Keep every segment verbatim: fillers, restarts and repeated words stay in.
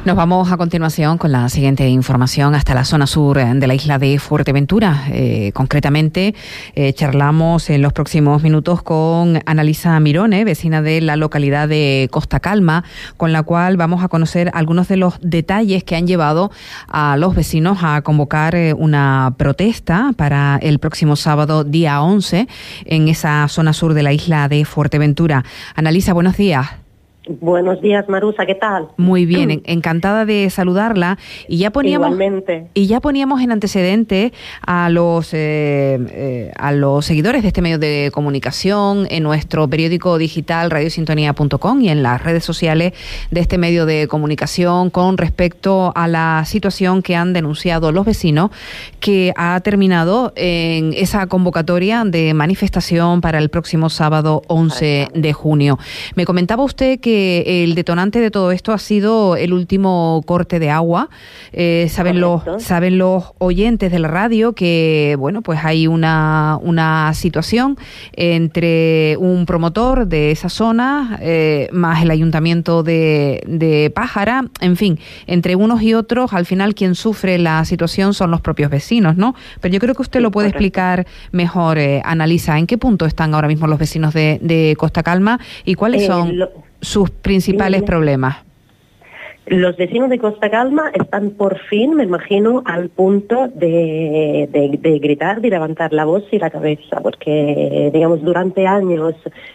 Nos vamos a continuación con la siguiente información hasta la zona sur de la isla de Fuerteventura. Eh, concretamente, eh, charlamos en los próximos minutos con Annalisa Mirone, vecina de la localidad de Costa Calma, con la cual vamos a conocer algunos de los detalles que han llevado a los vecinos a convocar eh, una protesta para el próximo sábado, día once, en esa zona sur de la isla de Fuerteventura. Annalisa, buenos días. Buenos días, Marusa, ¿qué tal? Muy bien, encantada de saludarla. Y ya poníamos, Igualmente. Y ya poníamos en antecedente a los eh, eh, a los seguidores de este medio de comunicación en nuestro periódico digital radio sintonía punto com y en las redes sociales de este medio de comunicación con respecto a la situación que han denunciado los vecinos, que ha terminado en esa convocatoria de manifestación para el próximo sábado once de junio. Me comentaba usted que el detonante de todo esto ha sido el último corte de agua. Eh, saben los saben los oyentes de la radio que bueno, pues hay una una situación entre un promotor de esa zona eh, más el ayuntamiento de, de Pájara, en fin, entre unos y otros, al final quien sufre la situación son los propios vecinos, ¿no? Pero yo creo que usted lo puede explicar mejor, eh, Annalisa, ¿en qué punto están ahora mismo los vecinos de, de Costa Calma y cuáles son eh, lo... sus principales problemas? Los vecinos de Costa Calma están por fin, me imagino, al punto de, de, de gritar, de levantar la voz y la cabeza, porque, digamos, durante años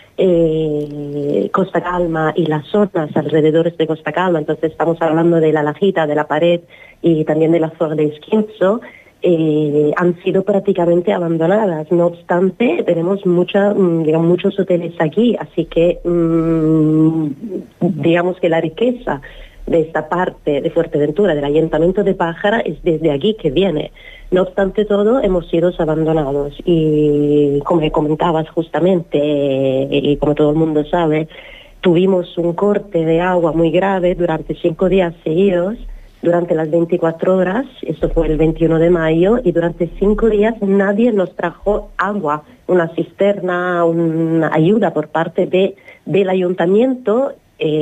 eh, Costa Calma y las zonas alrededor de Costa Calma, entonces estamos hablando de la Lajita, de la Pared y también de la zona de Esquinzo, Eh, han sido prácticamente abandonadas. No obstante, tenemos mucha, digamos, muchos hoteles aquí, así que mmm, digamos que la riqueza de esta parte de Fuerteventura, del Ayuntamiento de Pájara, es desde aquí que viene. No obstante todo, hemos sido abandonados y, como comentabas justamente, y como todo el mundo sabe, tuvimos un corte de agua muy grave durante cinco días seguidos, durante las veinticuatro horas, esto fue el veintiuno de mayo, y durante cinco días nadie nos trajo agua, una cisterna, una ayuda por parte de, del ayuntamiento,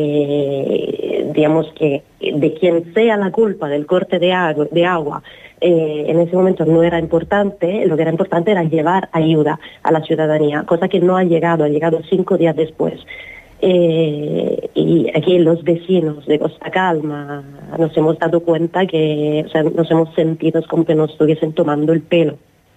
eh, digamos que de quien sea la culpa del corte de agua, de agua eh, en ese momento no era importante, lo que era importante era llevar ayuda a la ciudadanía, cosa que no ha llegado, ha llegado cinco días después. Eh, y aquí los vecinos de Costa Calma nos hemos dado cuenta que, o sea, nos hemos sentido como que nos estuviesen tomando el pelo,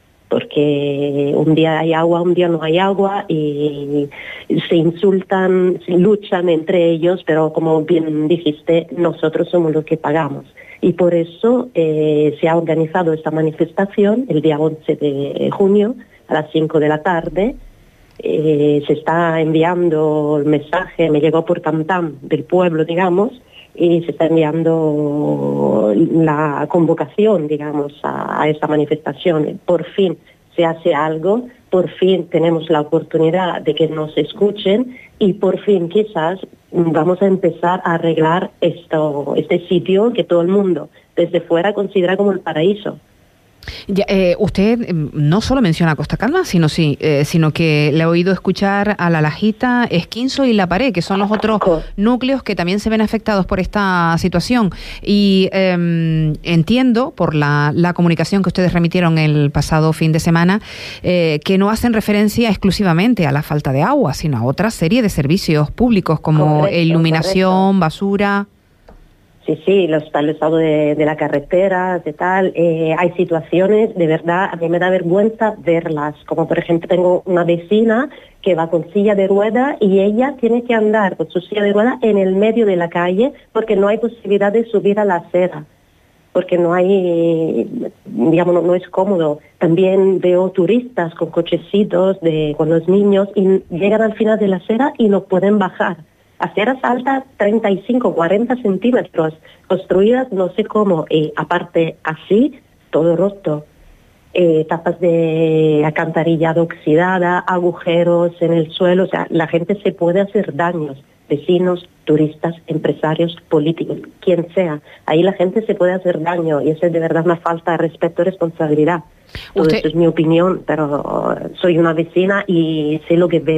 porque un día hay agua, un día no hay agua y se insultan, se luchan entre ellos, pero como bien dijiste, nosotros somos los que pagamos. Y por eso eh, se ha organizado esta manifestación el día once de junio a las cinco de la tarde. Eh, se está enviando el mensaje, me llegó por tam tam del pueblo, digamos, y se está enviando la convocación, digamos, a, a esta manifestación. Por fin se hace algo, por fin tenemos la oportunidad de que nos escuchen y por fin quizás vamos a empezar a arreglar esto, este sitio que todo el mundo desde fuera considera como el paraíso. Ya, eh, usted no solo menciona Costa Calma, sino sí, eh, sino que le he oído escuchar a la Lajita, Esquinzo y La Pared, que son los otros núcleos que también se ven afectados por esta situación. Y eh, entiendo, por la, la comunicación que ustedes remitieron el pasado fin de semana, eh, que no hacen referencia exclusivamente a la falta de agua, sino a otra serie de servicios públicos como correcto, iluminación, correcto. basura... Sí, sí, los, el estado de, de la carretera, de tal, eh, hay situaciones, de verdad, a mí me da vergüenza verlas, como por ejemplo tengo una vecina que va con silla de rueda y ella tiene que andar con su silla de rueda en el medio de la calle porque no hay posibilidad de subir a la acera, porque no hay, digamos, no, no es cómodo. También veo turistas con cochecitos de, con los niños y llegan al final de la acera y no pueden bajar. Aceras altas treinta y cinco, cuarenta centímetros, construidas no sé cómo, y aparte así, todo roto. Eh, tapas de alcantarillado oxidada, agujeros en el suelo, o sea, la gente se puede hacer daños, vecinos, turistas, empresarios, políticos, quien sea. Ahí la gente se puede hacer daño y eso es de verdad una falta de respeto y responsabilidad. Todo Usted... eso es mi opinión, pero soy una vecina y sé lo que veo.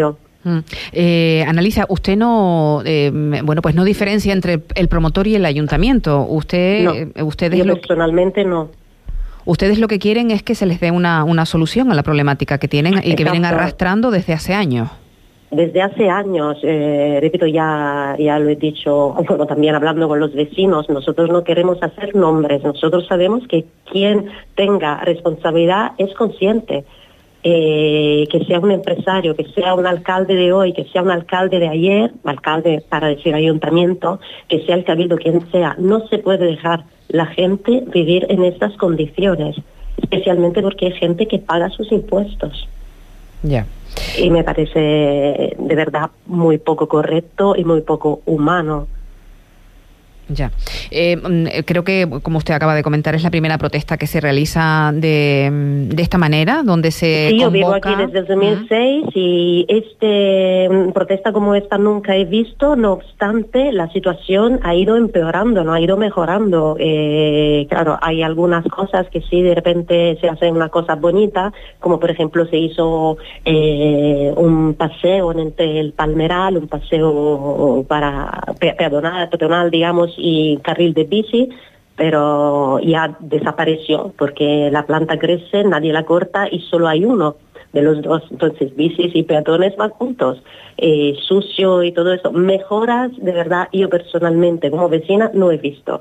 Mm. Eh, Annalisa, usted no, eh, bueno, pues no diferencia entre el promotor y el ayuntamiento. Usted, No, eh, ustedes yo lo personalmente no. Ustedes lo que quieren es que se les dé una, una solución a la problemática que tienen y que Exacto. vienen arrastrando desde hace años. Desde hace años, eh, repito, ya, ya lo he dicho, bueno, también hablando con los vecinos, nosotros no queremos hacer nombres, nosotros sabemos que quien tenga responsabilidad es consciente. Eh, que sea un empresario, que sea un alcalde de hoy, que sea un alcalde de ayer, alcalde para decir ayuntamiento, que sea el cabildo, quien sea, no se puede dejar la gente vivir en estas condiciones, especialmente porque hay gente que paga sus impuestos. Ya. Yeah. Y me parece de verdad muy poco correcto y muy poco humano. Ya. Eh, creo que, como usted acaba de comentar, es la primera protesta que se realiza de, de esta manera, donde se Sí, convoca... yo vivo aquí desde el dos mil seis uh-huh. y este protesta como esta nunca he visto, no obstante, la situación ha ido empeorando, no ha ido mejorando. Eh, claro, hay algunas cosas que sí, de repente se hacen una cosa bonita, como por ejemplo se hizo eh, un paseo entre el Palmeral, un paseo para peatonal, peatonal digamos, y carril de bici, pero ya desapareció porque la planta crece, nadie la corta y solo hay uno de los dos, entonces bicis y peatones van juntos, eh, sucio y todo eso. Mejoras, de verdad, yo personalmente como vecina no he visto.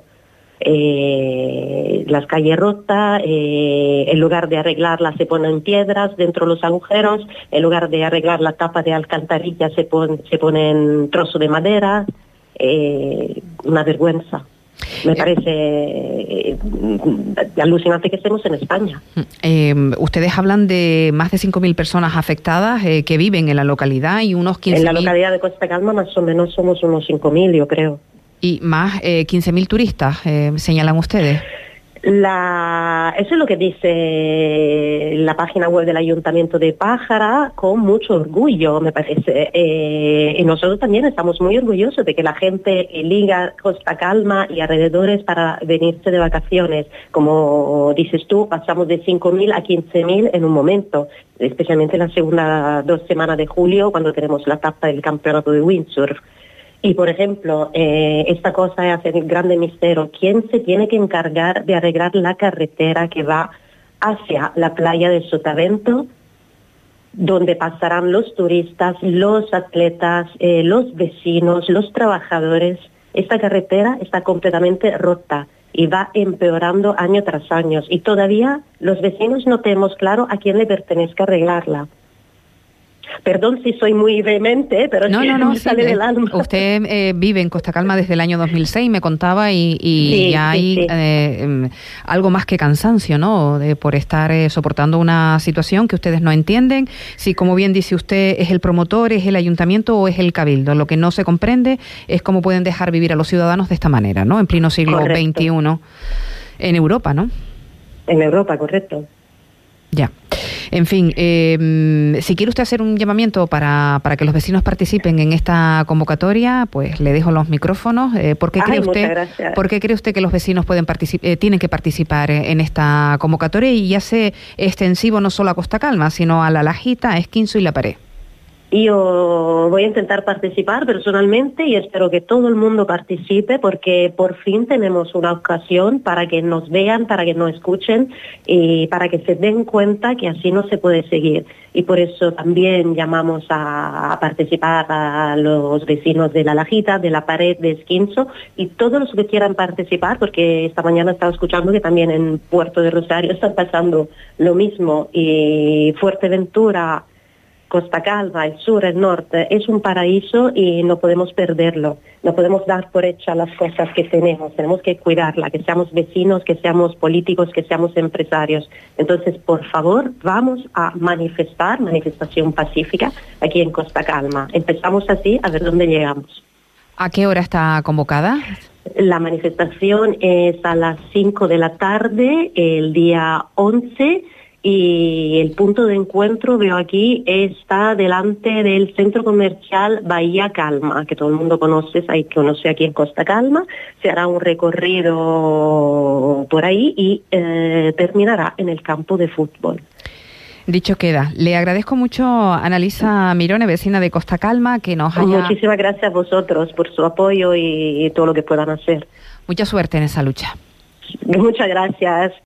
Eh, las calles rotas, eh, en lugar de arreglarlas se ponen piedras dentro de los agujeros, en lugar de arreglar la tapa de alcantarilla se, pon, se ponen trozos de madera. Eh, una vergüenza. Me parece eh, alucinante que estemos en España. Eh, ustedes hablan de más de cinco mil personas afectadas eh, que viven en la localidad y unos quince mil... En la localidad de Costa Calma más o menos somos unos cinco mil, yo creo. Y más eh, quince mil turistas, eh, señalan ustedes. La, eso es lo que dice la página web del Ayuntamiento de Pájara, con mucho orgullo, me parece. Eh, y nosotros también estamos muy orgullosos de que la gente eliga Costa Calma y alrededores para venirse de vacaciones. Como dices tú, pasamos de cinco mil a quince mil en un momento, especialmente en la segunda dos semanas de julio, cuando tenemos la etapa del campeonato de windsurf. Y, por ejemplo, eh, esta cosa hace el grande misterio. ¿Quién se tiene que encargar de arreglar la carretera que va hacia la playa de Sotavento, donde pasarán los turistas, los atletas, eh, los vecinos, los trabajadores? Esta carretera está completamente rota y va empeorando año tras año. Y todavía los vecinos no tenemos claro a quién le pertenezca arreglarla. Perdón si soy muy vehemente, pero no, es que no, no, me sí, sale del alma. Usted eh, vive en Costa Calma desde el año dos mil seis, me contaba, y, y sí, ya sí, hay sí. Eh, algo más que cansancio, ¿no?, de, por estar eh, soportando una situación que ustedes no entienden. Si, como bien dice usted, es el promotor, es el ayuntamiento o es el cabildo. Lo que no se comprende es cómo pueden dejar vivir a los ciudadanos de esta manera, ¿no?, en pleno siglo correcto. veintiuno en Europa, ¿no? En Europa, correcto. Ya. En fin, eh, si quiere usted hacer un llamamiento para, para que los vecinos participen en esta convocatoria, pues le dejo los micrófonos. Eh, ¿por qué Ay, cree muchas usted, gracias. ¿por qué cree usted que los vecinos pueden particip- eh, tienen que participar en esta convocatoria y hace extensivo no solo a Costa Calma, sino a La Lajita, a Esquinzo y La Pared? Yo voy a intentar participar personalmente y espero que todo el mundo participe, porque por fin tenemos una ocasión para que nos vean, para que nos escuchen y para que se den cuenta que así no se puede seguir. Y por eso también llamamos a, a participar a los vecinos de La Lajita, de La Pared, de Esquinzo y todos los que quieran participar, porque esta mañana estaba escuchando que también en Puerto de Rosario están pasando lo mismo, y Fuerteventura, Costa Calma, el sur, el norte, es un paraíso y no podemos perderlo. No podemos dar por hecha las cosas que tenemos. Tenemos que cuidarla, que seamos vecinos, que seamos políticos, que seamos empresarios. Entonces, por favor, vamos a manifestar, manifestación pacífica, aquí en Costa Calma. Empezamos así, a ver dónde llegamos. ¿A qué hora está convocada? La manifestación es a las cinco de la tarde, el día once, y el punto de encuentro, veo aquí, está delante del centro comercial Bahía Calma, que todo el mundo conoce, hay que conoce aquí en Costa Calma. Se hará un recorrido por ahí y eh, terminará en el campo de fútbol. Dicho queda. Le agradezco mucho a Annalisa Mirone, vecina de Costa Calma, que nos haya... Muchísimas gracias a vosotros por su apoyo y, y todo lo que puedan hacer. Mucha suerte en esa lucha. Muchas gracias.